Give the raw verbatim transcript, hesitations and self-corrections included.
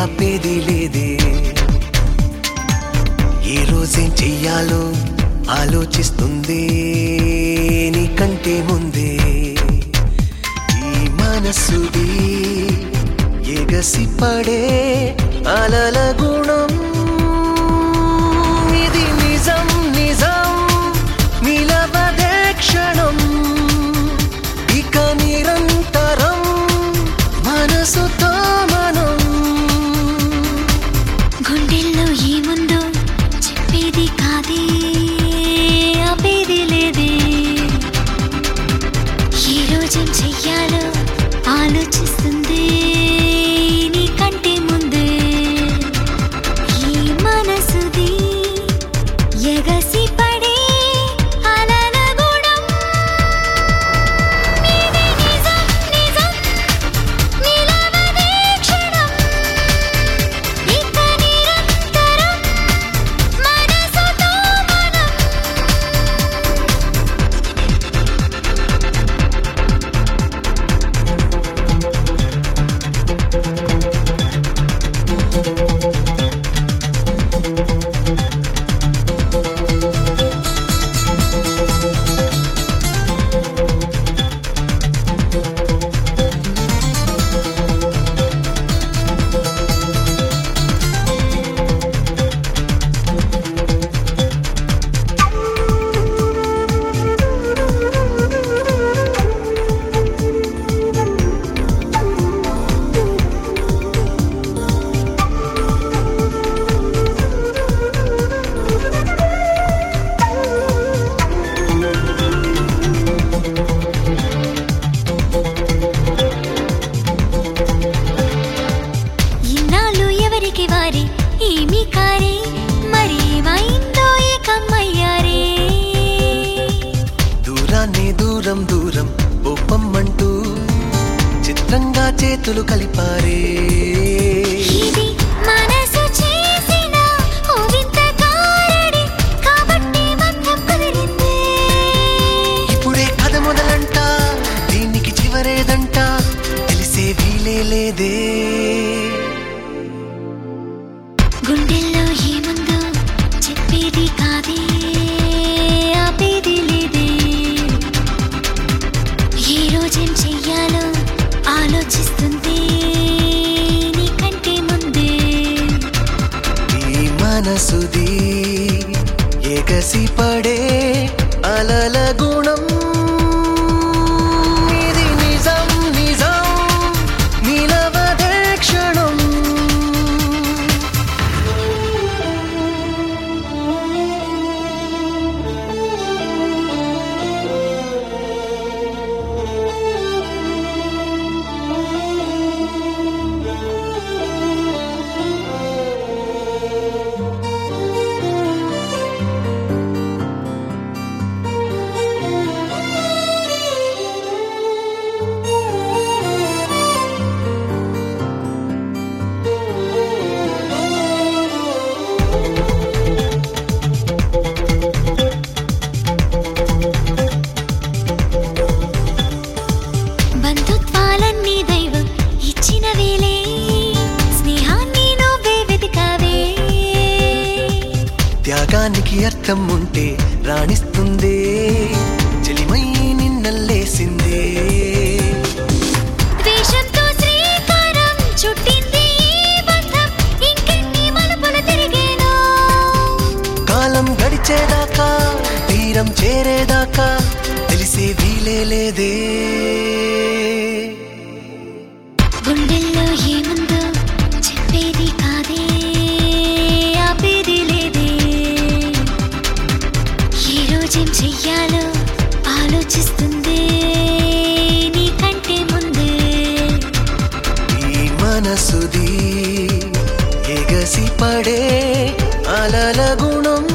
ఆపేది లేదే. ఏ రోజేం చెయ్యాలో ఆలోచిస్తుంది నీకంటే ముందే. ఈ మనసుది ఎగసి పడే అలల గుణం ఇది నిజం నిజం నిలవదే క్షణం ఇక నిరంతరం మనసుతో మనం. గుండెల్లో ఏముందో చెప్పేది కాదే ఆపేది లేదే. ఏ రోజేం చెయ్యాలో ఆలోచిస్తుంది నీకంటే ముందే. ఈ మనసుది ఎగసి పడే అలల గుణం ఇది నిజం నిజం నిలవదే క్షణం ఇక నిరంతరం మనసుతో మనం. ఇన్నాళ్ళు ఎవరికి వారే ఏమి కారే మరేమైందో ఏకమ్మయ్యారే. దూరాన్ని దూరం దూరం ఒప్పమ్మంటూ చిత్రంగా చేతులు కలిపారే. ఇది మనసు చేసిన ఓ వింత కారడి కాబట్టి బంధం కుదిరిందే. ఇప్పుడే కథ మొదలంట దీనికి చివరేదంట తెలిసే వీలే లేదే. గుండెల్లో ఏముందో చెప్పేది కాదే ఆపేది లేదే. ఏ రోజేం చెయ్యాలో ఆలోచిస్తుంది నీకంటే ముందే. ఈ మనసుది ఎగసి పడే అలల గుణం ఇది నిజం నిజం నిలవదే క్షణం. బంధుత్వాలన్నీ దైవం ఇచ్చిన వేలే స్నేహాన్ని నువ్వే వెతికావే. త్యాగానికి అర్థం ఉంటే రాణిస్తుందే చెలిమై నిన్నల్లేసిందే. ద్వేషంతో శ్రీకారం చుట్టింది ఈ బంధం ఇంకెన్ని మలుపులు తిరిగేనో. కాలం గడిచేదాకా తీరం చేరేదాకా తెలిసే వీలే లేదే. గుండెల్లో ఏముందో చెప్పేది కాదే ఆపేది లేదే. ఏ రోజేం చెయ్యాలో ఆలోచిస్తుంది నీకంటే ముందే. ఈ మనసుది ఎగసి పడే అలల గుణం